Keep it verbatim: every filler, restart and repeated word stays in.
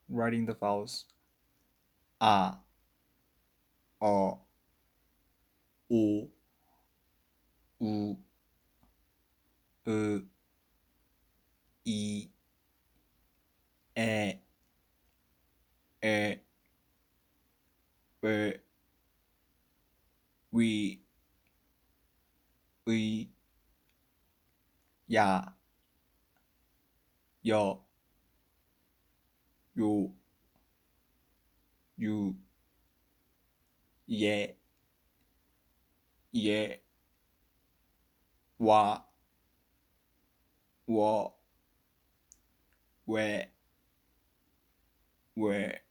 writing the vowels. A, O, O, U, U, I, E, E, E, We, We, Ya, Yo, Yo, You, Ye, Ye, Wa, Wo, We, We,